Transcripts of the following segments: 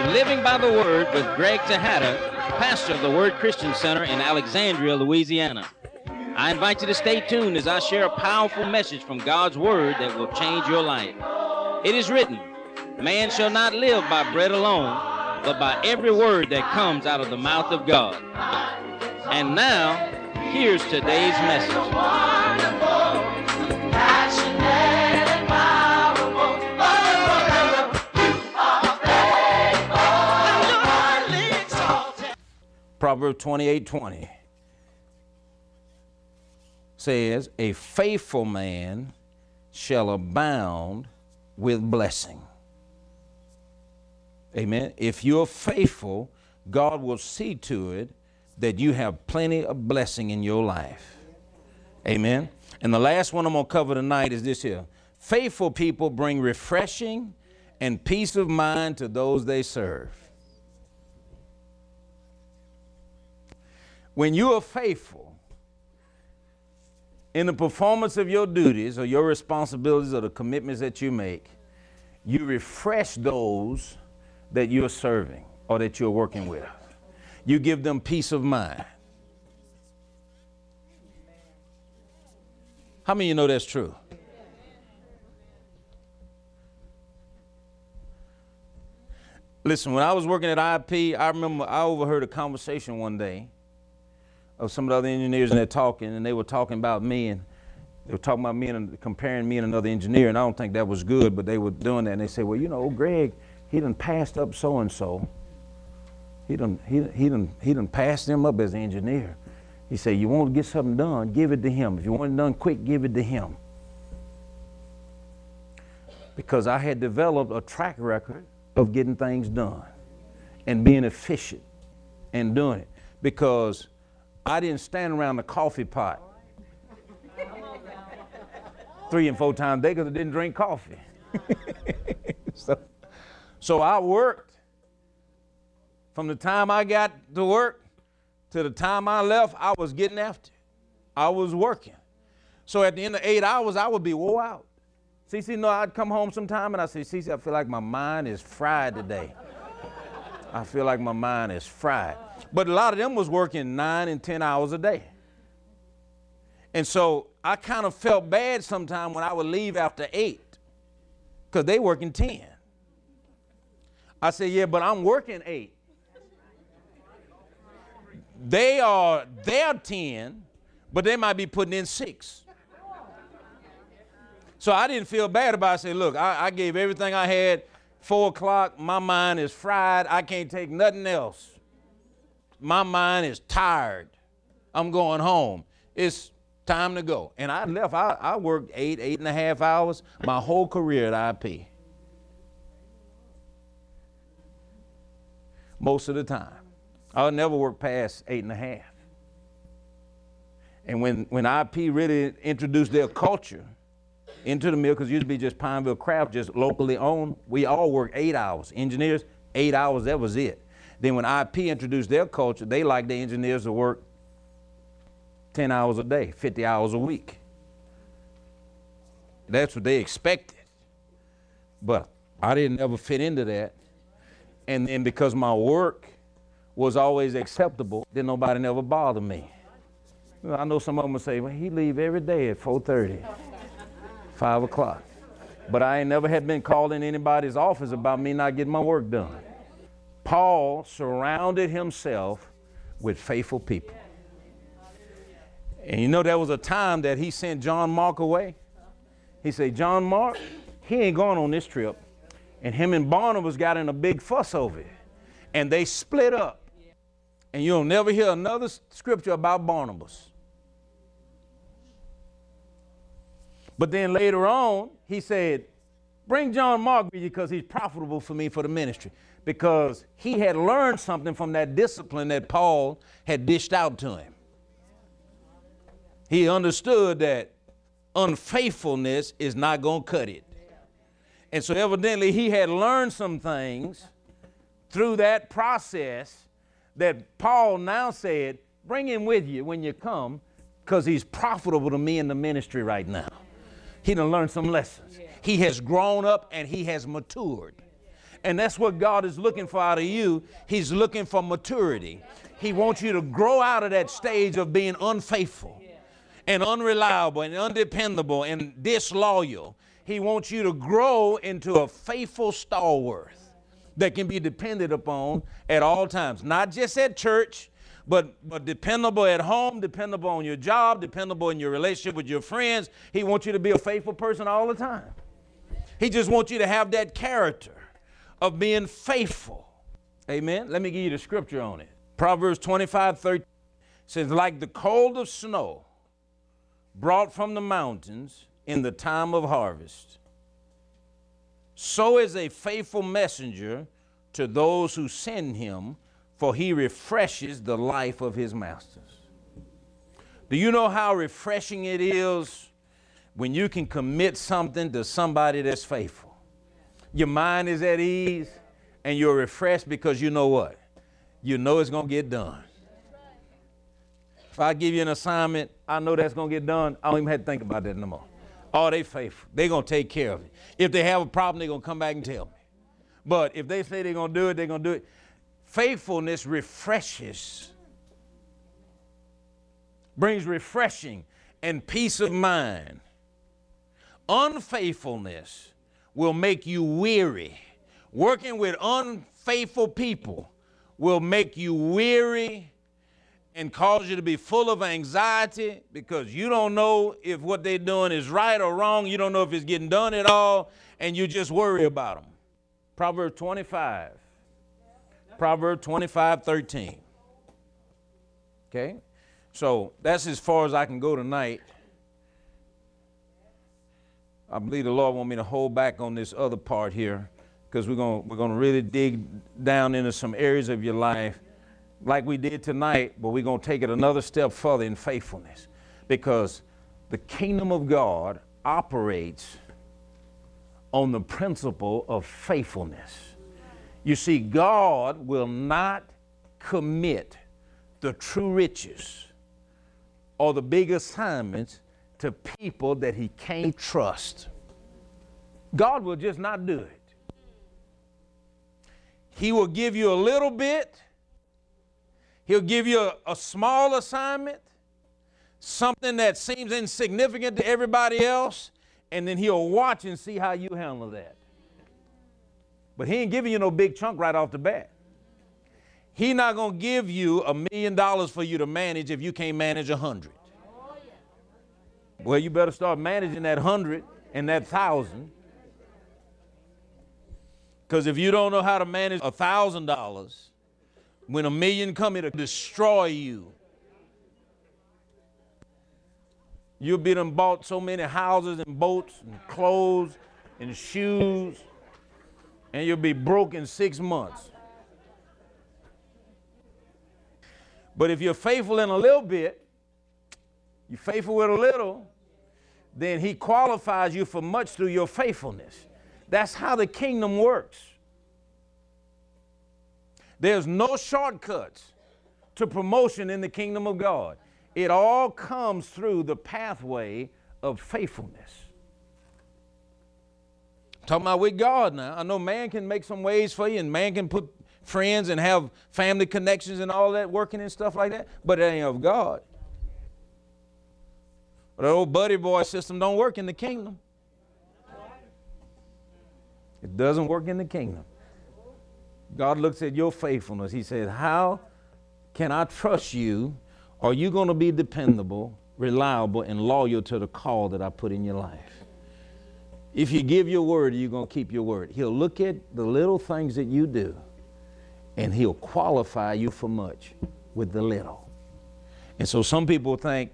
Living by the Word with Greg Tejada, pastor of the Word Christian Center in Alexandria, Louisiana. I invite you to stay tuned as I share a powerful message from God's Word that will change your life. It is written, man shall not live by bread alone, but by every word that comes out of the mouth of God. And now, here's today's message. Proverbs 28:20 says, a faithful man shall abound with blessing. Amen. If you're faithful, God will see to it that you have plenty of blessing in your life. Amen. And the last one I'm going to cover tonight is this here. Faithful people bring refreshing and peace of mind to those they serve. When you are faithful in the performance of your duties or your responsibilities or the commitments that you make, you refresh those that you're serving or that you're working with. You give them peace of mind. How many of you know that's true? Listen, when I was working at IP, I remember I overheard a conversation one day of some of the other engineers, and they're talking, and they were talking about me, and they were talking about me and comparing me and another engineer, and I don't think that was good, but they were doing that, and they said, well, you know, Greg, he done passed up so-and-so. He done passed them up as an engineer. He said, you want to get something done, give it to him. If you want it done quick, give it to him. Because I had developed a track record of getting things done and being efficient and doing it. Because I didn't stand around the coffee pot 3 and 4 times a day because I didn't drink coffee. So I worked from the time I got to work to the time I left. I was getting after it. I was working. So at the end of 8 hours, I would be wore out. CC, no, I'd come home sometime and I'd say, CC, I feel like my mind is fried today. I feel like my mind is fried. But a lot of them was working 9 and 10 hours a day. And so I kind of felt bad sometimes when I would leave after 8 because they working 10. I said, yeah, but I'm working 8. They're 10, but they might be putting in 6. So I didn't feel bad about it. I said, look, I gave everything I had. 4 o'clock, my mind is fried. I can't take nothing else. My mind is tired. I'm going home. It's time to go. And I left. I worked 8.5 hours my whole career at IP. Most of the time. I'll never work past 8.5. And when IP really introduced their culture into the mill, because it used to be just Pineville Craft, just locally owned, we all worked 8 hours. Engineers, 8 hours, that was it. Then when IP introduced their culture, they liked the engineers to work 10 hours a day, 50 hours a week. That's what they expected. But I didn't ever fit into that. And then because my work was always acceptable, then nobody never bothered me. I know some of them would say, well, he leave every day at 4:30, 5 o'clock. But I ain't never had been called in anybody's office about me not getting my work done. Paul surrounded himself with faithful people. And you know, there was a time that he sent John Mark away. He said, John Mark, he ain't going on this trip. And him and Barnabas got in a big fuss over it. And they split up. And you'll never hear another scripture about Barnabas. But then later on, he said, bring John Mark with you because he's profitable for me for the ministry. Because he had learned something from that discipline that Paul had dished out to him. He understood that unfaithfulness is not going to cut it. And so evidently he had learned some things through that process that Paul now said, bring him with you when you come because he's profitable to me in the ministry right now. He done learned some lessons. He has grown up and he has matured. And that's what God is looking for out of you. He's looking for maturity. He wants you to grow out of that stage of being unfaithful and unreliable and undependable and disloyal. He wants you to grow into a faithful stalwart that can be depended upon at all times, not just at church, but dependable at home, dependable on your job, dependable in your relationship with your friends. He wants you to be a faithful person all the time. He just wants you to have that character of being faithful. Amen. Let me give you the scripture on it. Proverbs 25:13 says, like the cold of snow brought from the mountains in the time of harvest, so is a faithful messenger to those who send him, for he refreshes the life of his masters. Do you know how refreshing it is when you can commit something to somebody that's faithful? Your mind is at ease and you're refreshed because you know what? You know it's going to get done. If I give you an assignment, I know that's going to get done. I don't even have to think about that no more. Oh, they faithful. They're going to take care of it. If they have a problem, they're going to come back and tell me. But if they say they're going to do it, they're going to do it. Faithfulness refreshes, brings refreshing and peace of mind. Unfaithfulness will make you weary. Working with unfaithful people will make you weary and cause you to be full of anxiety because you don't know if what they're doing is right or wrong. You don't know if it's getting done at all, and you just worry about them. Proverbs 25:13. Okay? So that's as far as I can go tonight. I believe the Lord wants me to hold back on this other part here because we're going to really dig down into some areas of your life like we did tonight, but we're going to take it another step further in faithfulness because the kingdom of God operates on the principle of faithfulness. You see, God will not commit the true riches or the big assignments to people that he can't trust. God will just not do it. He will give you a little bit. He'll give you a small assignment, something that seems insignificant to everybody else, and then he'll watch and see how you handle that. But he ain't giving you no big chunk right off the bat. He's not going to give you $1 million for you to manage if you can't manage 100. Well, you better start managing that 100 and that 1,000. Because if you don't know how to manage $1,000, when $1 million come, it'll destroy you. You'll be done bought so many houses and boats and clothes and shoes, and you'll be broke in 6 months. But if you're faithful in a little bit, you're faithful with a little, then he qualifies you for much through your faithfulness. That's how the kingdom works. There's no shortcuts to promotion in the kingdom of God. It all comes through the pathway of faithfulness. I'm talking about with God now. I know man can make some ways for you, and man can put friends and have family connections and all that working and stuff like that, but it ain't of God. But the old buddy boy system don't work in the kingdom. It doesn't work in the kingdom. God looks at your faithfulness. He says, how can I trust you? Are you going to be dependable, reliable, and loyal to the call that I put in your life? If you give your word, you're going to keep your word. He'll look at the little things that you do, and he'll qualify you for much with the little. And so some people think,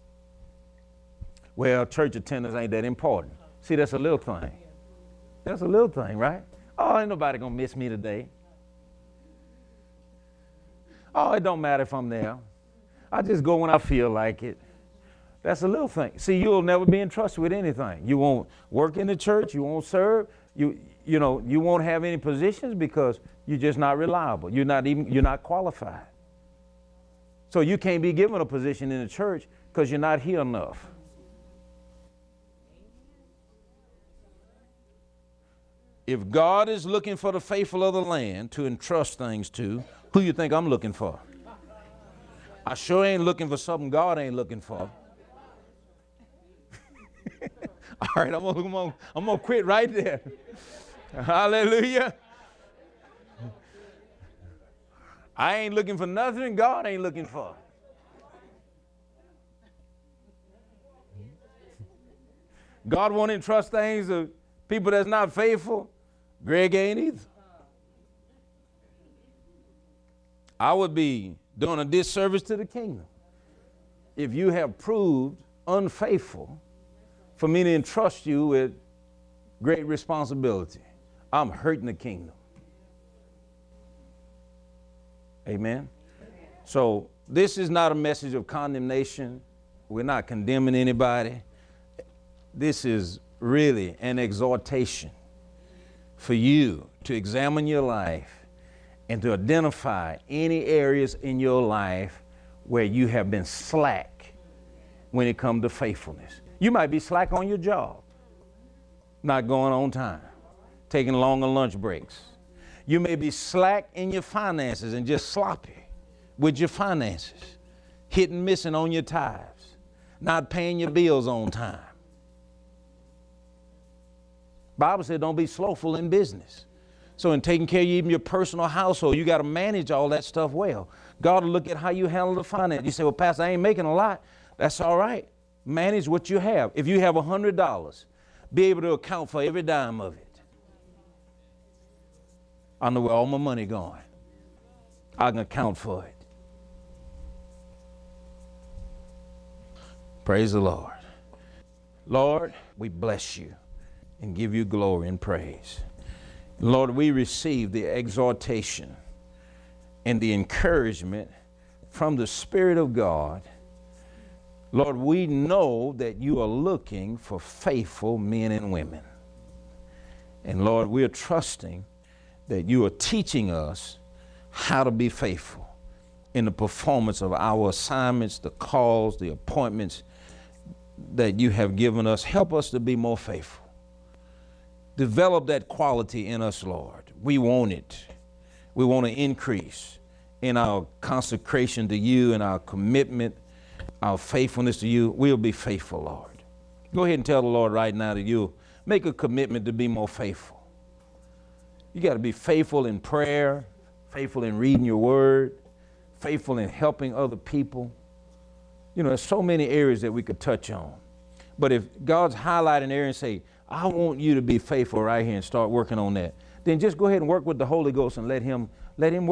well, church attendance ain't that important. See, that's a little thing. That's a little thing, right? Oh, ain't nobody going to miss me today. Oh, it don't matter if I'm there. I just go when I feel like it. That's a little thing. See, you'll never be entrusted with anything. You won't work in the church. You won't serve. You won't have any positions because you're just not reliable. You're not qualified. So you can't be given a position in the church because you're not here enough. If God is looking for the faithful of the land to entrust things to, who you think I'm looking for? I sure ain't looking for something God ain't looking for. All right, I'm gonna quit right there. Hallelujah. I ain't looking for nothing God ain't looking for. God won't entrust things to people that's not faithful. Greg ain't either. I would be doing a disservice to the kingdom if you have proved unfaithful for me to entrust you with great responsibility. I'm hurting the kingdom. Amen. So this is not a message of condemnation. We're not condemning anybody. This is really an exhortation for you to examine your life and to identify any areas in your life where you have been slack when it comes to faithfulness. You might be slack on your job, not going on time, taking longer lunch breaks. You may be slack in your finances and just sloppy with your finances, hitting missing on your tithes, not paying your bills on time. Bible said don't be slothful in business. So in taking care of even your personal household, you got to manage all that stuff well. God will look at how you handle the finance. You say, well, Pastor, I ain't making a lot. That's all right. Manage what you have. If you have $100, be able to account for every dime of it. I know where all my money going. I can account for it. Praise the Lord. Lord, we bless you and give you glory and praise. Lord, we receive the exhortation and the encouragement from the Spirit of God. Lord, we know that you are looking for faithful men and women. And Lord, we are trusting that you are teaching us how to be faithful in the performance of our assignments, the calls, the appointments that you have given us. Help us to be more faithful. Develop that quality in us, Lord. We want it. We want to increase in our consecration to you and our commitment, our faithfulness to you. We'll be faithful, Lord. Go ahead and tell the Lord right now that you'll make a commitment to be more faithful. You got to be faithful in prayer, faithful in reading your word, faithful in helping other people. You know, there's so many areas that we could touch on. But if God's highlighting an area and say, I want you to be faithful right here and start working on that, then just go ahead and work with the Holy Ghost and let him work.